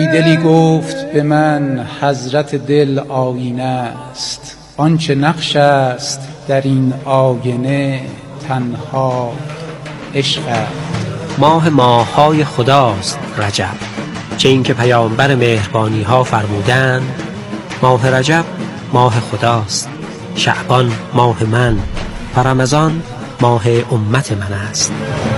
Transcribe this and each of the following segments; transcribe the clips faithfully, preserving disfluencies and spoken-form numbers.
بی دلی گفت به من حضرت دل آینه است، آنچه نقش است در این آینه تنها عشق است. ماه ماه‌های خداست رجب، چه این که پیامبر مهربانی ها فرمودند ماه رجب ماه خداست، شعبان ماه من و رمضان ماه امت من است.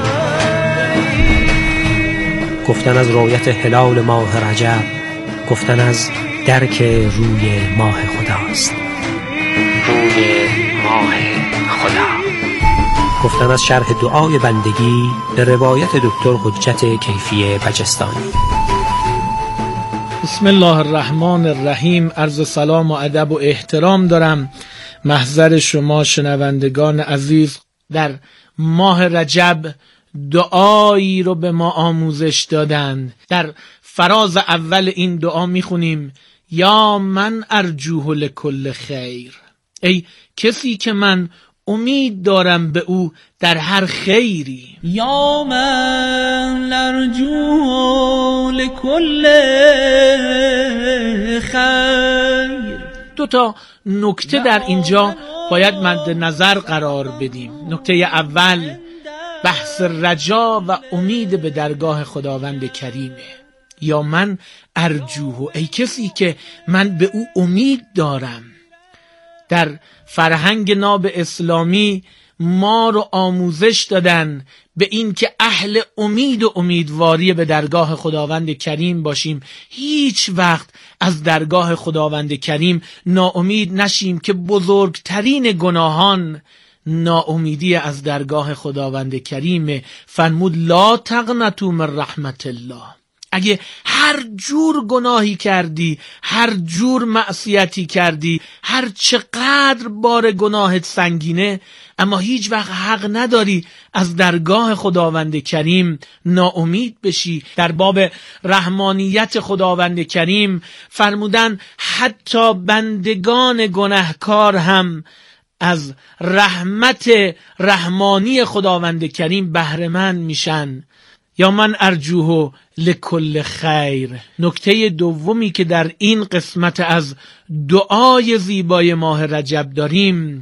گفتن از رؤیت هلال ماه رجب، گفتن از درک روی ماه خداست، روی ماه خدا. گفتن از شرح دعای بندگی به روایت دکتر حجت کیفی بجستانی. بسم الله الرحمن الرحیم. عرض سلام و ادب و احترام دارم محضر شما شنوندگان عزیز. در ماه رجب دعایی رو به ما آموزش دادن. در فراز اول این دعا میخونیم یا من ارجوه لکل خیر، ای کسی که من امید دارم به او در هر خیری. یا من ارجوه لکل خیر. دو تا نکته در اینجا باید مد نظر قرار بدیم. نکته اول بحث رجا و امید به درگاه خداوند کریمه. یا من ارجوه، ای کسی که من به او امید دارم. در فرهنگ ناب اسلامی ما رو آموزش دادن به این که اهل امید و امیدواری به درگاه خداوند کریم باشیم. هیچ وقت از درگاه خداوند کریم ناامید نشیم که بزرگترین گناهان ناامیدی از درگاه خداوند کریم. فرمود لا تقنطوا من رحمت الله. اگه هر جور گناهی کردی، هر جور معصیتی کردی، هر چقدر بار گناهت سنگینه، اما هیچ وقت حق نداری از درگاه خداوند کریم ناامید بشی. در باب رحمانیت خداوند کریم فرمودن حتی بندگان گناهکار هم از رحمت رحمانی خداوند کریم بهره مند میشن. یا من ارجوه لکل خیر. نکته دومی که در این قسمت از دعای زیبای ماه رجب داریم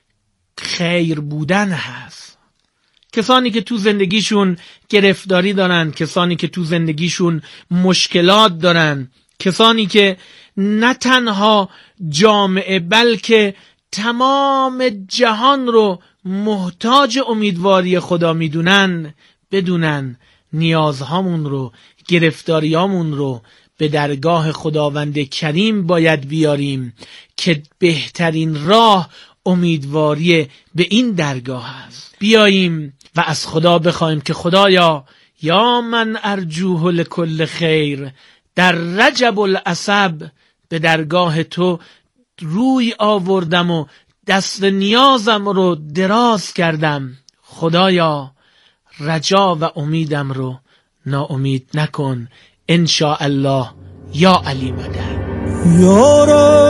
خیر بودن هست. کسانی که تو زندگیشون گرفتاری دارن، کسانی که تو زندگیشون مشکلات دارن، کسانی که نه تنها جامعه بلکه تمام جهان رو محتاج امیدواری خدا میدونن، بدونن نیازهامون رو، گرفتاریامون رو به درگاه خداوند کریم باید بیاریم که بهترین راه امیدواری به این درگاه است. بیاییم و از خدا بخوایم که خدایا یا من ارجوه لکل خیر، در رجب العصب به درگاه تو روی آوردم و دست نیازم رو دراز کردم. خدایا رجا و امیدم رو ناامید نکن. انشاء الله یا علی مدد. یا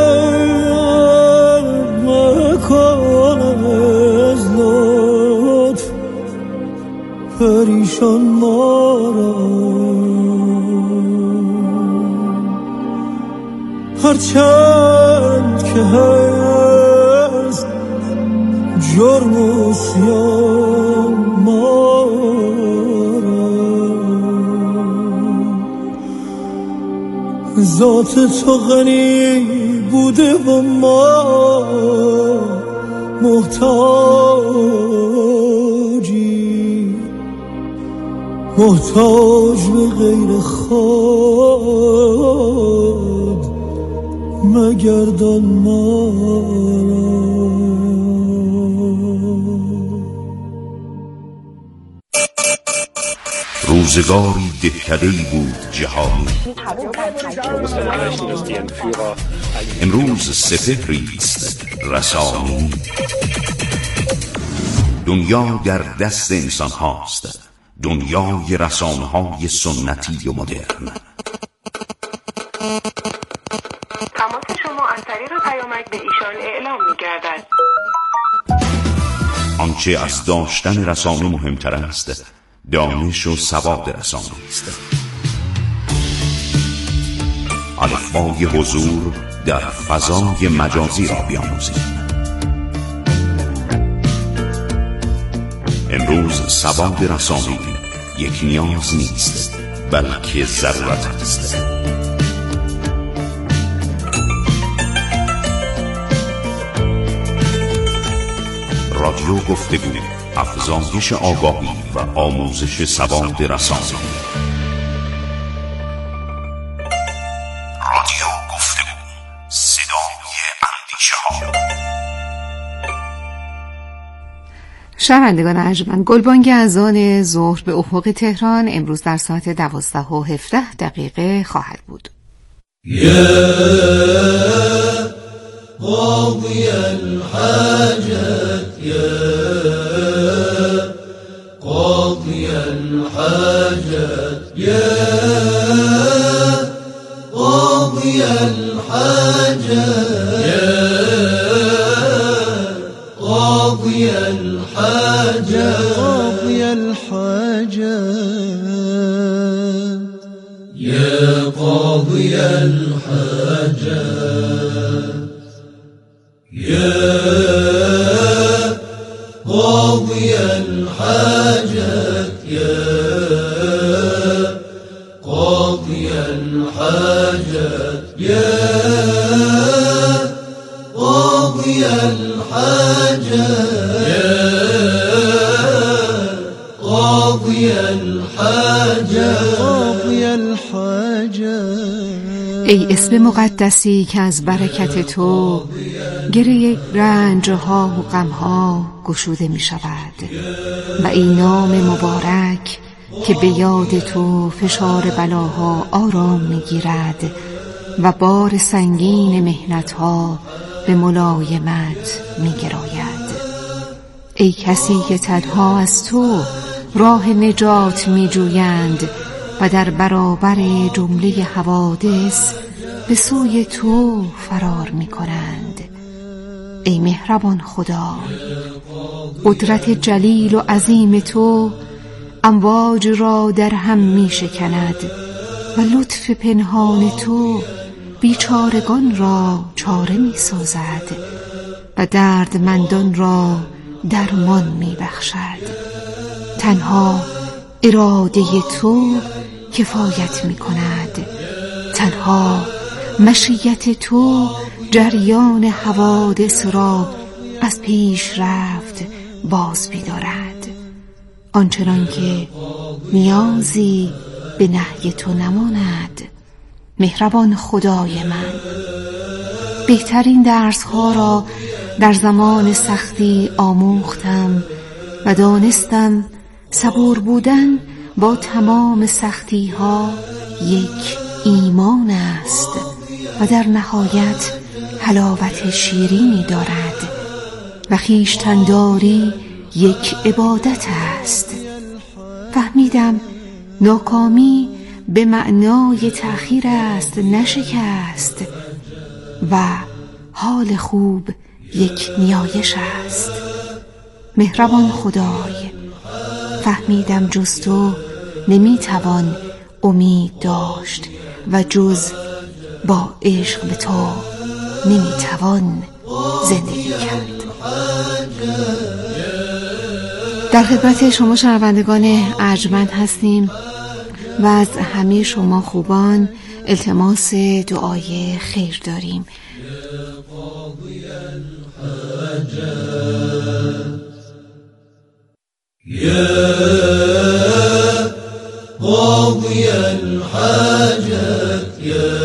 رب مکن از لطف پریشان ما را، هرچند که هست جرم و عصیان ما را، ذات تو غنی بوده و ما محتاجی، محتاج به غیر خود مگردان ما را. روزگاری دهکده‌ای بود جهانی، امروز سپهری است رسانی. دنیا در دست انسان هاست، دنیای رسانه های سنتی و مدرن. تماس شما از طریق پیامک به ایشان اعلام می‌گردد. آنچه از داشتن رسانه مهمتر است دانش و سواد رسانه است. الفبای حضور در فضای مجازی را بیاموزید. امروز سواد رسانی یک نیاز نیست، بلکه ضرورت است. رادیو گفتگو، افزایش آگاهی و آموزش سواد رسانی. رادیو گفتگو، صدای اندیشه ها. شنوندگان ارجمند، گلبانگ اذان ظهر به افق تهران امروز در ساعت دوازده و هفده دقیقه خواهد بود. یا قاضی الحاجت، یا قاضی الحاجت، یا قاضی الحاجت، یا قاضی الحاجت، قاضی الحاجت، یا قاضی الحاجت، یا قاضی الحاجت، یا قاضی الحاجت، یا قاضی الحاجت، قاضی الحاجت، قاضی الحاجت. ای اسم مقدسی که از برکت تو گره رنجها و غمها گشوده می شود، و ای نام مبارک که به یاد تو فشار بلاها آرام می گیرد و بار سنگین محنتها به ملایمت می گراید. ای کسی که تنها از تو راه نجات می جویند و در برابر جمله حوادث به سوی تو فرار می کنند. ای مهربان خدا، قدرت جلیل و عظیم تو امواج را در هم می شکند و لطف پنهان تو بیچارگان را چاره می سازد و دردمندان را درمان می بخشد. تنها اراده تو کفایت می کند، تنها مشیت تو جریان حوادث را از پیش رفت باز بیدارد. آنچنان که نیازی به نهی تو نماند. مهربان خدای من، بهترین درس‌ها را در زمان سختی آموختم و دانستم صبور بودن با تمام سختی‌ها یک ایمان است و در نهایت حلاوت شیرینی دارد و خویشتن‌داری یک عبادت است. فهمیدم ناکامی به معنای تأخیر است، نه شکست، و حال خوب یک نیایش است. مهربان خدای، فهمیدم جز تو نمیتوان امید داشت و جز با عشق به تو نمیتوان زندگی کرد. در خدمت شما شنوندگان ارجمند هستیم و از همه شما خوبان التماس دعای خیر داریم. یا قاضی الحاجت، یا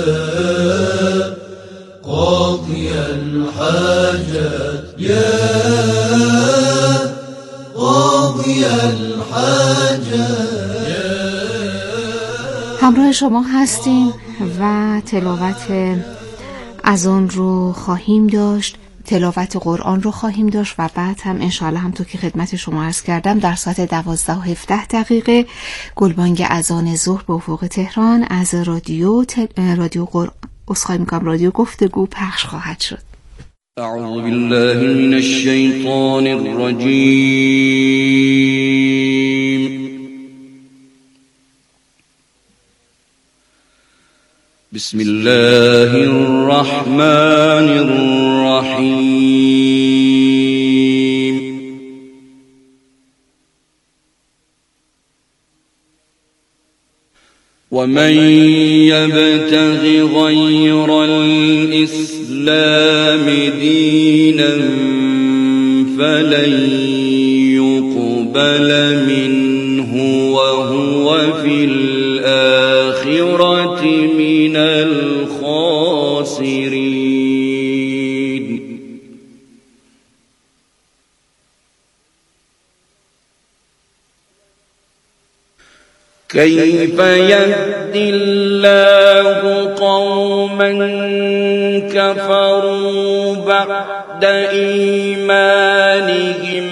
قاضی الحاجت، یا قاضی الحاجت. همراه شما هستیم و تلاوت اذان رو خواهیم داشت، تلاوت قرآن رو خواهیم داشت و بعد هم انشاءالله همونطور که خدمت شما عرض کردم در ساعت دوازده و هفده دقیقه گلبانگ اذان ظهر به افق تهران از رادیو تل... رادیو قرآن اسخای میکنم رادیو گفتگو پخش خواهد شد. اعوذ بالله من الشیطان الرجیم. بسم الله الرحمن الرحيم ومن يبتغ غير الإسلام دينا فلن يقبل منه وهو في الآخرة من الخاسرين كيف يهدي الله قوما كفروا بعد إيمانهم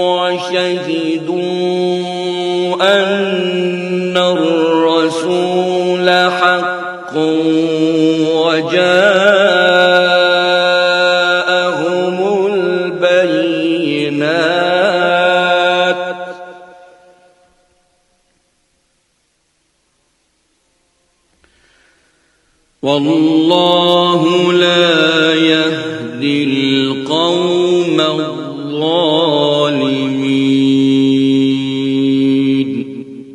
وشهدوا أن الرسول حق وجاءهم البينات والله لا يهدي القوم الظالمين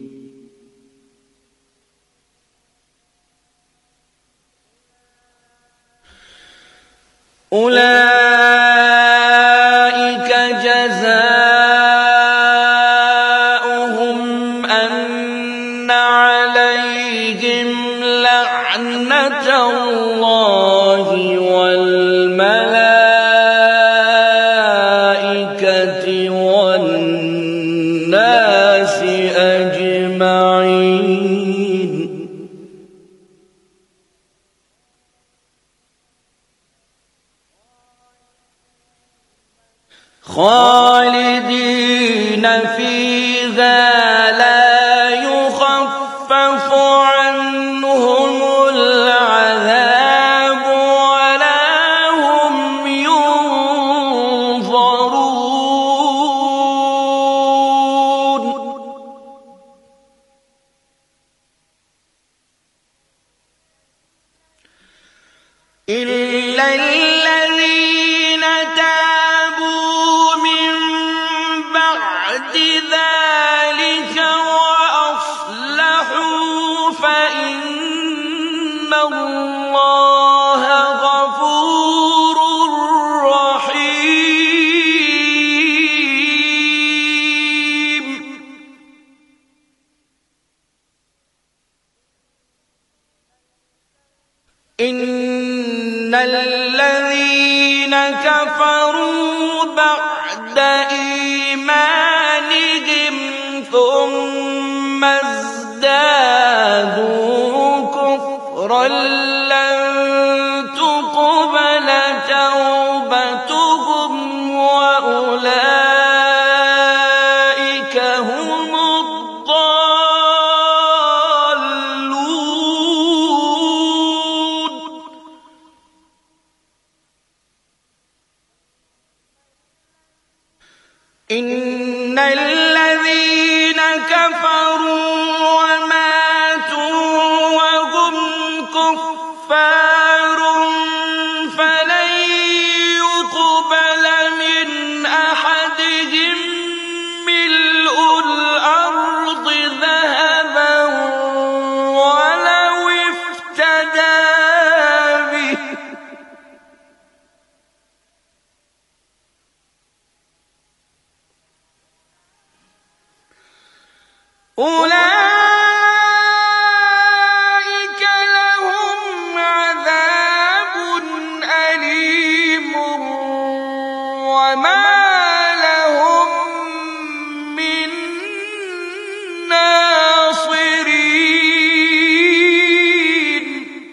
أولئك جزاؤهم أن عليهم لعنة الله والملائكة والناس أجمعين خالدين فيها لا يخفف عنهم العذاب ولا هم ينظرون إلا الذين تابوا من بعد ذلك وأصلحوا فإن الله غفور رحيم إن الذين كفروا بعد إيمانهم ثم ازدادوا كفرا لن تقبل توبتهم وأولئك هم الضالون إن الذين كفروا وماتوا وهم كفار فلن يقبل من أحدهم ملء الأرض ذهبا ولو افتدى به أولئك لهم عذاب أليم وما لهم من ناصرين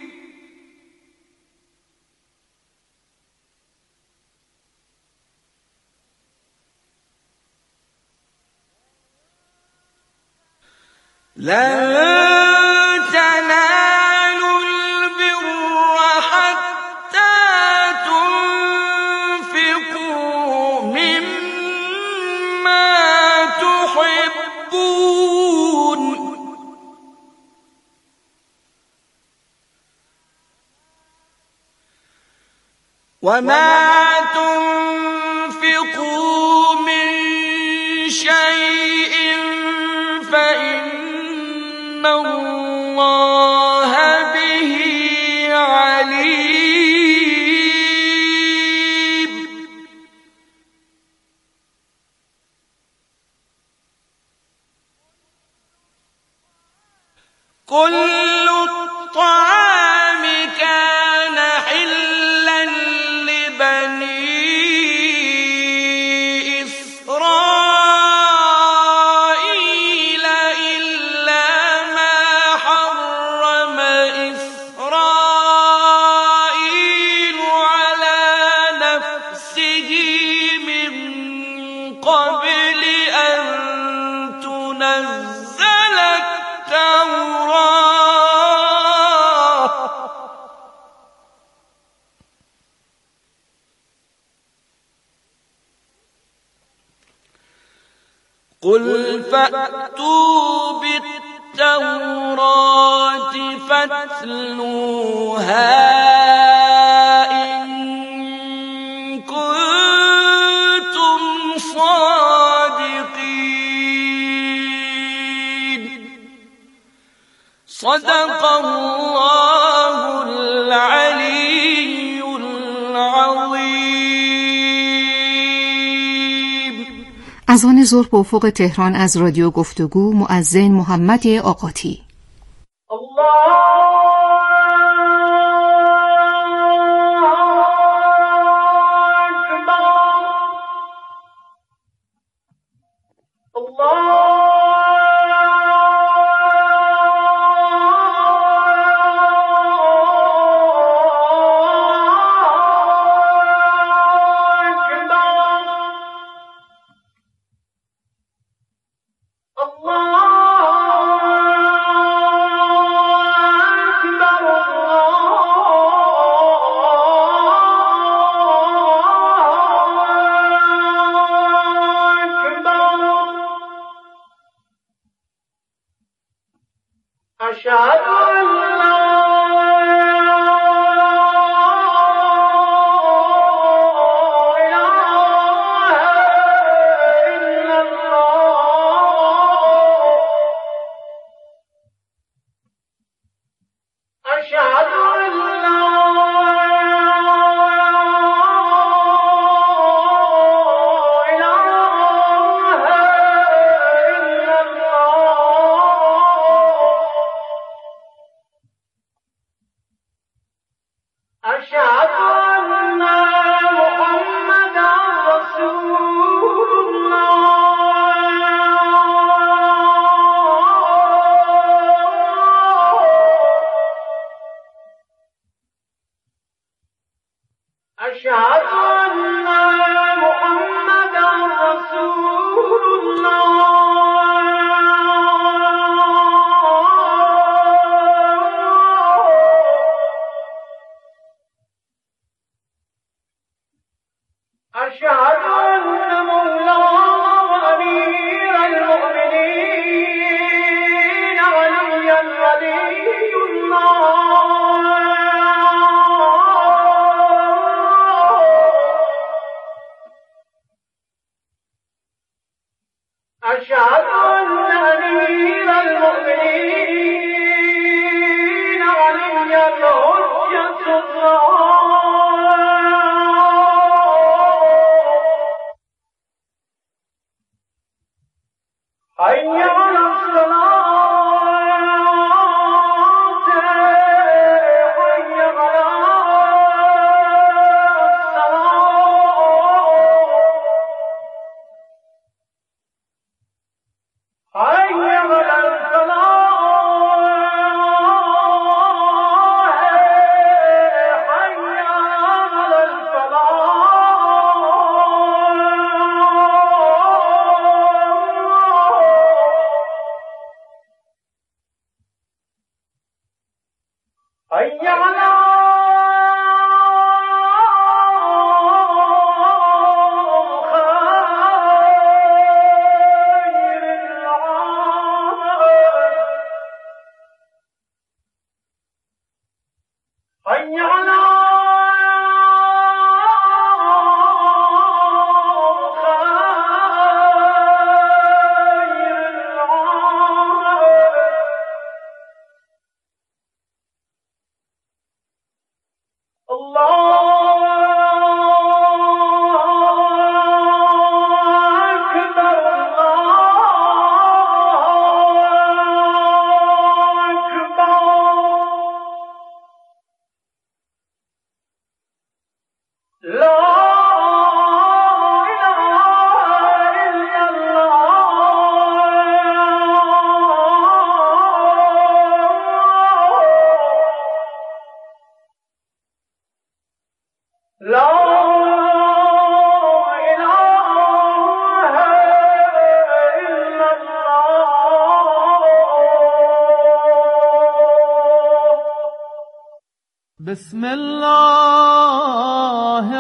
لن تنالوا البر حتى تنفقوا مما تحبون وما تنفقوا من شيء فإن الله به عليم. كل الطعام كان حلا لبني إسرائيل إلا ما حرم إسرائيل على نفسه من قبل أن تنزل التوراة قل فأتوا بالتوراة فاتلوها إن كنتم صادقين. صدق الله العلي العظيم. اذان ظهر به افق تهران از رادیو گفتگو، مؤذن محمد آقاتی. بسم الله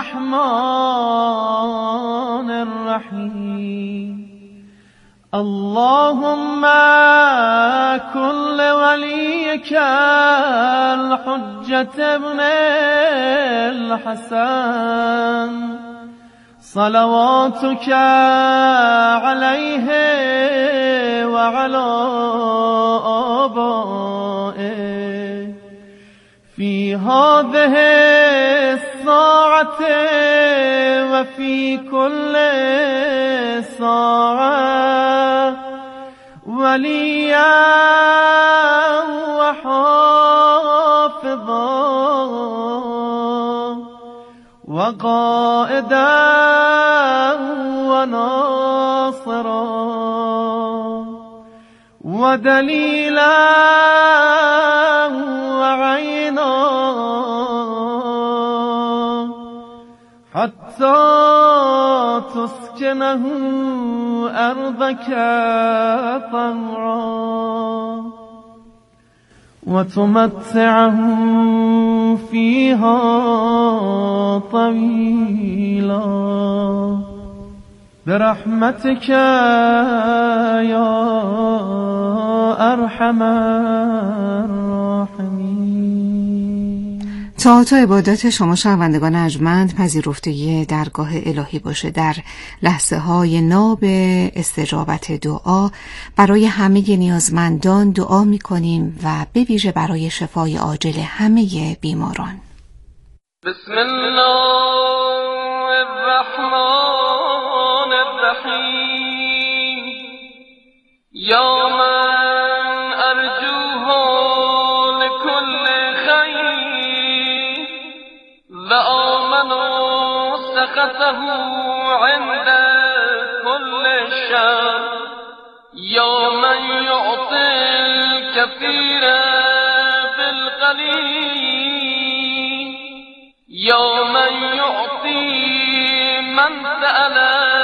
الرحمن الرحیم اللهم كل وليك الحجة ابن الحسن صلواتك عليه وعلى آبائه في هذه الساعة وفي كل ساعة وليا وحافظا وقائدا وناصرا ودليلا وعينا حتى تسكنه أرضك طوعا وتمتعه فيها طويلا برحمتك يا أرحم الراحمين. طاعت و عبادت شما شنوندگان ارجمند پذیرفتگی درگاه الهی باشه. در لحظه های ناب استجابت دعا برای همه نیازمندان دعا می کنیم و به ویژه برای شفای عاجل همه بیماران. بسم الله الرحمن الرحیم یا من ارجوه لكل خیر و آمن سخطه عند كل شر یا من یعطی الكثير بالقلیل یا من یعطی من سأل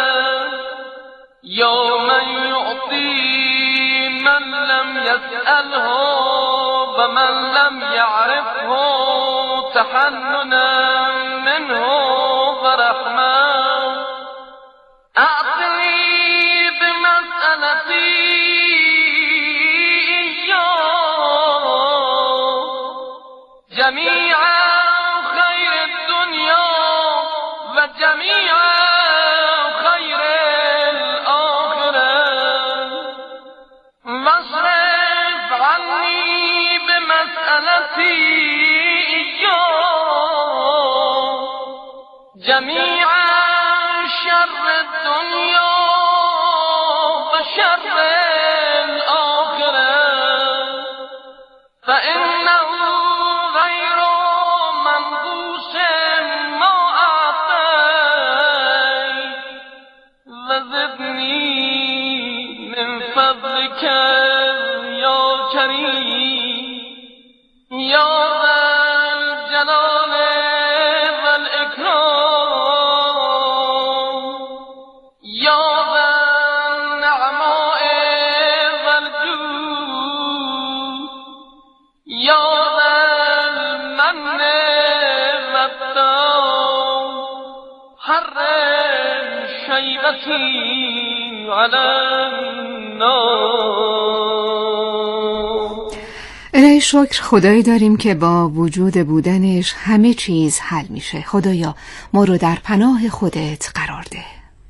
یا من یعطی من لم يسأله ومن لم يعرفه تحننا منه ورحمة أعطني بمسألتي جميع خير الدنيا وجميع خير الآخرة واصرف عني بمسألتي جميع شر الدنيا وشر الآخرة فإنه غير منقوص ما أعطيت وزدني من فضلك يا كريم يا ذا الجلال والإكرام يا ذا النعماء والجود يا ذا المن والتام حرم شيبتي على النار. الهی شکر خدایی داریم که با وجود بودنش همه چیز حل میشه. خدایا ما رو در پناه خودت قرار ده.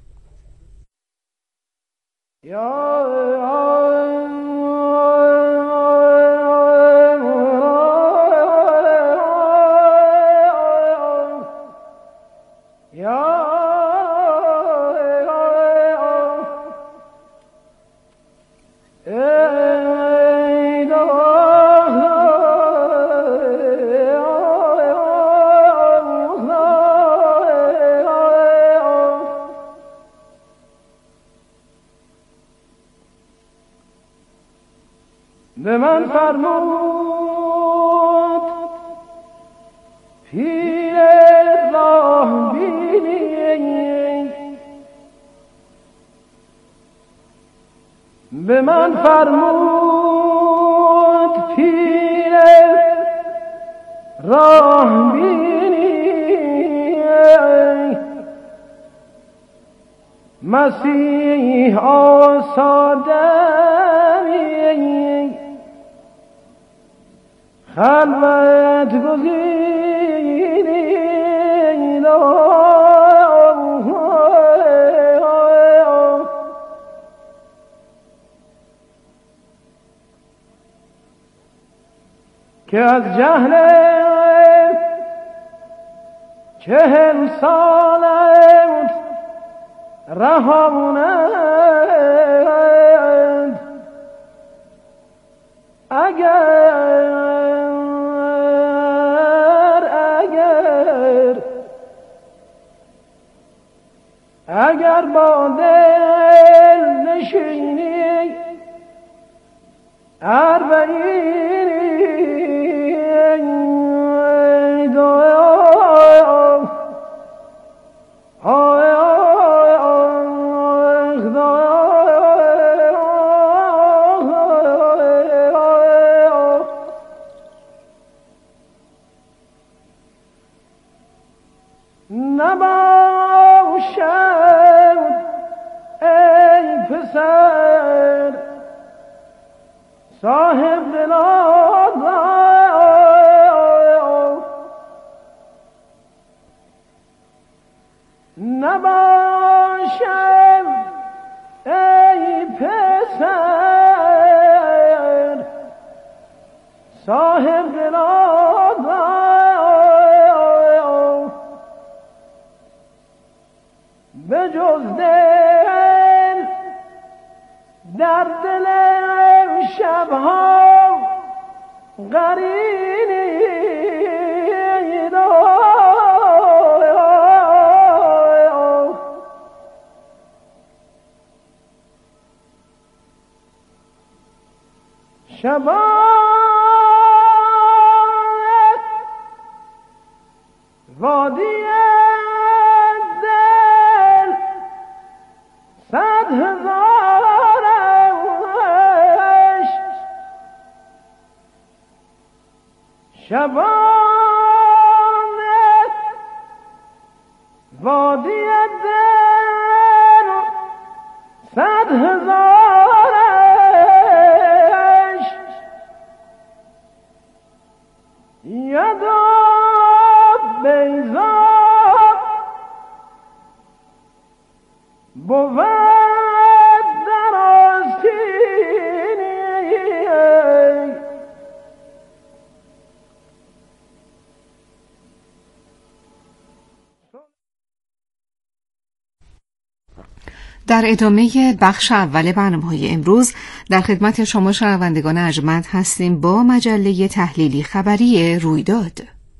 به من فرمود پیر راه بینی، به من فرمود پیر راه بینی مسیح آسادمی خلوت گزینی که از جهل چهل سالت رهانند اگر اگر اگر با دل نشینی اربعینی نباشد ای پسر صاحب دلان نباشد ای پسر صاحب دلان به جز دل در دل شبها قرینی شبها وادی دل صد هزارش شبان وادی دل صد هزارش یدا بیزا بود در آستینی در ادامه بخش اول برنامه‌های امروز در خدمت شما شنوندگان ارجمند هستیم با مجله تحلیلی خبری رویداد.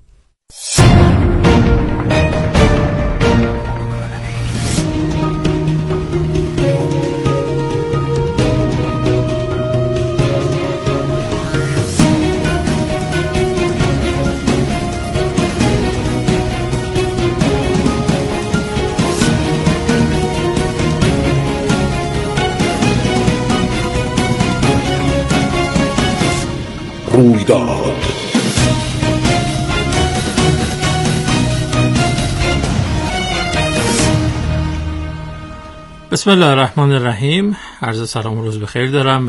رویداد بسم الله الرحمن الرحیم. عرض سلام و روز بخیر دارم